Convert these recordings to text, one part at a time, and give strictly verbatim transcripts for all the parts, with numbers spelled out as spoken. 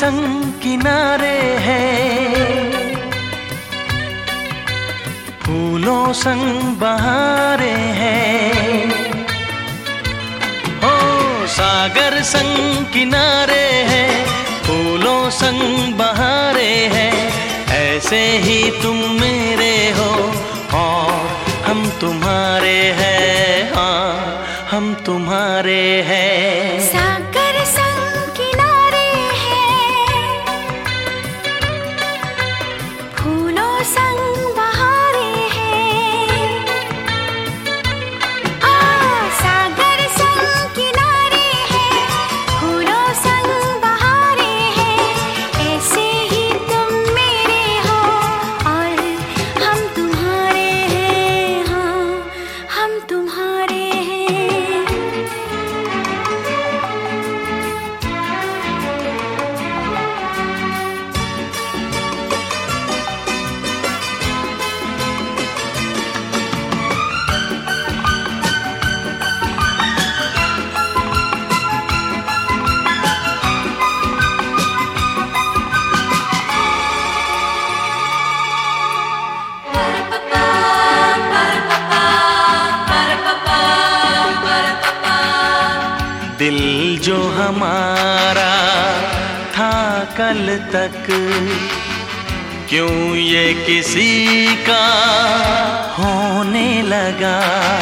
संग किनारे हैं, फूलों संग बहारे हैं। हो सागर संग किनारे हैं, फूलों संग बहारे हैं। ऐसे ही तुम मेरे हो और हम तुम्हारे हैं, हाँ हम तुम्हारे हैं। सागर संग किनारे हैं, फूलों संग बहारे हैं। आ सागर संग किनारे हैं, फूलों संग बहारे हैं। ऐसे ही तुम मेरे हो और हम तुम्हारे हैं, हाँ हम तुम्हारे हैं। दिल जो हमारा था कल तक, क्यों ये किसी का होने लगा।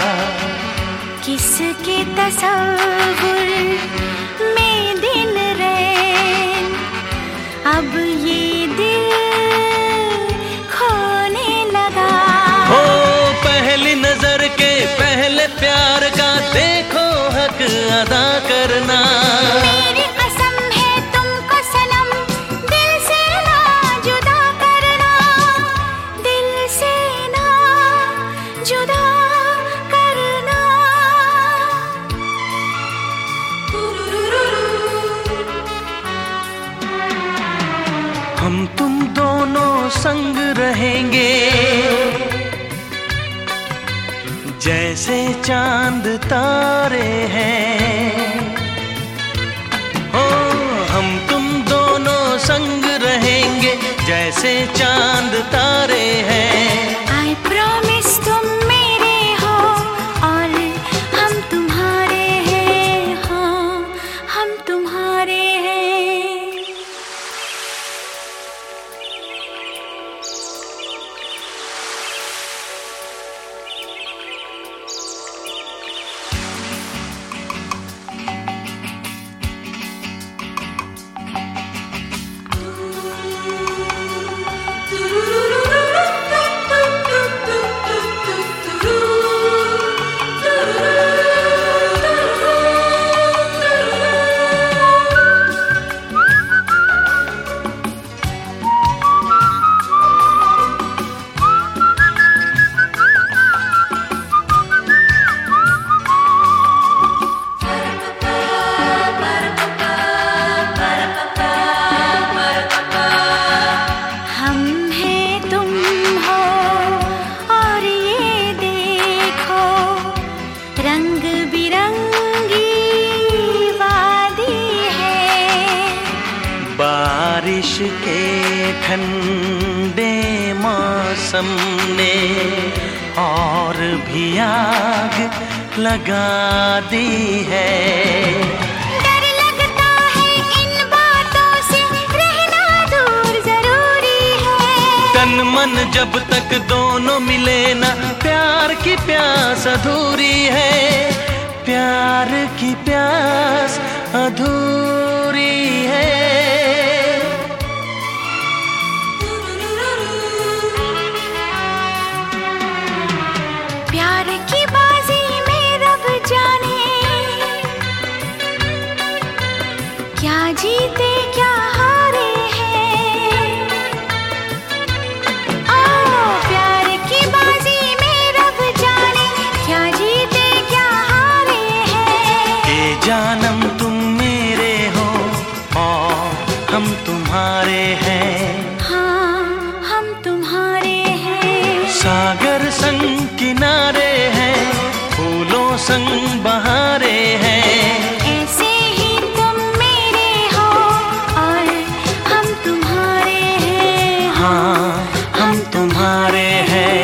किसके तसव्वुर में दिन रैन, अब ये दिल खोने लगा। हो पहली नजर के पहले प्यार का देखो हक अदा करना। मेरी कसम है तुमको सनम, दिल से ना जुदा करना, दिल से ना जुदा करना। हम तुम दोनों संग रहेंगे, जैसे चांद तारे हैं। हो हम तुम दोनों संग रहेंगे, जैसे चांद तारे हैं। I promise तुम मेरे हो और हम तुम्हारे हैं, हाँ हम तुम्हारे हैं। बारिश के ठंडे मौसम ने और भी आग लगा दी है। डर लगता है इन बातों से, रहना दूर जरूरी है। तन मन जब तक दोनों मिले ना, प्यार की प्यास अधूरी है। प्यार की प्यास अधूरी है। प्यार की बाजी में रब जाने, क्या जीते क्या हारे हैं। ओ प्यार की बाजी में रब जाने, क्या जीते क्या हारे हैं। ये जानम तुम मेरे हो और हम तुम्हारे हैं, हाँ हम तुम्हारे हैं। सागर संग किनारे हैं, फूलों संग बहारे हैं। ऐसे ही तुम मेरे हो और तुम्हारे हैं।